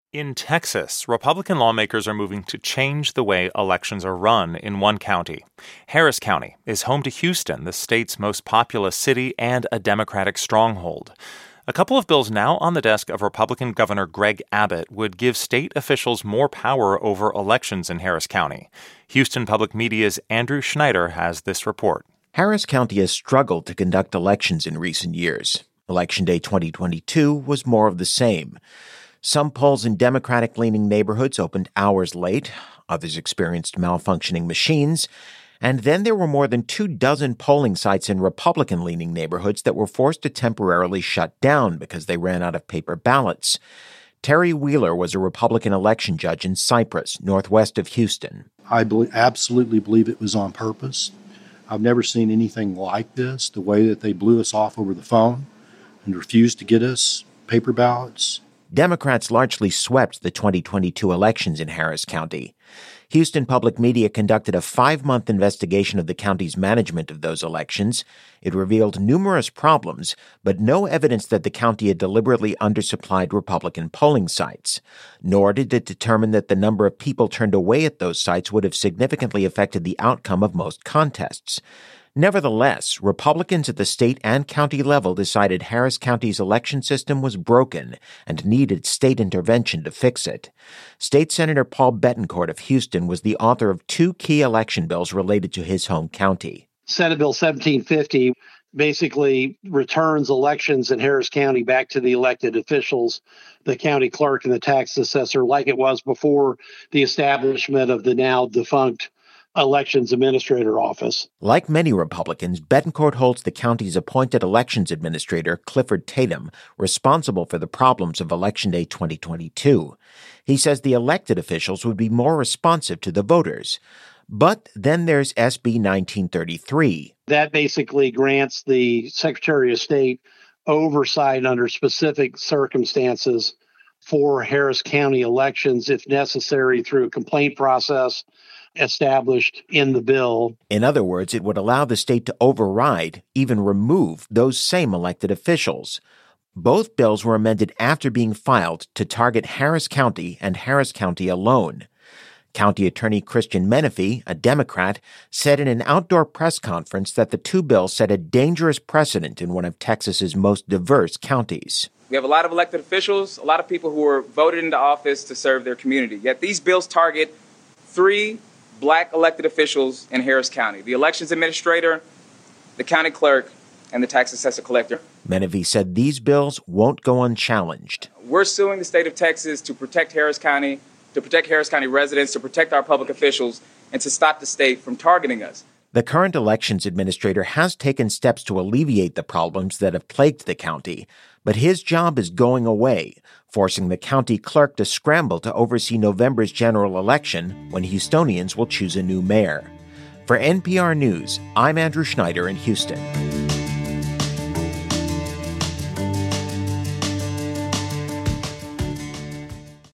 In Texas, Republican lawmakers are moving to change the way elections are run in one county. Harris County is home to Houston, the state's most populous city and a Democratic stronghold. A couple of bills now on the desk of Republican Governor Greg Abbott would give state officials more power over elections in Harris County. Houston Public Media's Andrew Schneider has this report. Harris County has struggled to conduct elections in recent years. Election Day 2022 was more of the same. Some polls in Democratic-leaning neighborhoods opened hours late. Others experienced malfunctioning machines. And then there were more than 24 polling sites in Republican-leaning neighborhoods that were forced to temporarily shut down because they ran out of paper ballots. Terry Wheeler was a Republican election judge in Cypress, northwest of Houston. I absolutely believe it was on purpose. I've never seen anything like this, the way that they blew us off over the phone and refused to get us paper ballots. Democrats largely swept the 2022 elections in Harris County. Houston Public Media conducted a 5-month investigation of the county's management of those elections. It revealed numerous problems, but no evidence that the county had deliberately undersupplied Republican polling sites. Nor did it determine that the number of people turned away at those sites would have significantly affected the outcome of most contests. Nevertheless, Republicans at the state and county level decided Harris County's election system was broken and needed state intervention to fix it. State Senator Paul Bettencourt of Houston was the author of 2 key election bills related to his home county. Senate Bill 1750 basically returns elections in Harris County back to the elected officials, the county clerk and the tax assessor, like it was before the establishment of the now defunct Elections Administrator Office. Like many Republicans, Bettencourt holds the county's appointed elections administrator, Clifford Tatum, responsible for the problems of Election Day 2022. He says the elected officials would be more responsive to the voters. But then there's SB 1933. That basically grants the Secretary of State oversight under specific circumstances for Harris County elections, if necessary, through a complaint process established in the bill. In other words, it would allow the state to override, even remove, those same elected officials. Both bills were amended after being filed to target Harris County and Harris County alone. County Attorney Christian Menefee, a Democrat, said in an outdoor press conference that the 2 bills set a dangerous precedent in one of Texas's most diverse counties. We have a lot of elected officials, a lot of people who were voted into office to serve their community. Yet these bills target 3 Black elected officials in Harris County: the elections administrator, the county clerk, and the tax assessor collector. Menefee said these bills won't go unchallenged. We're suing the state of Texas to protect Harris County, to protect Harris County residents, to protect our public officials, and to stop the state from targeting us. The current elections administrator has taken steps to alleviate the problems that have plagued the county, but his job is going away, forcing the county clerk to scramble to oversee November's general election when Houstonians will choose a new mayor. For NPR News, I'm Andrew Schneider in Houston.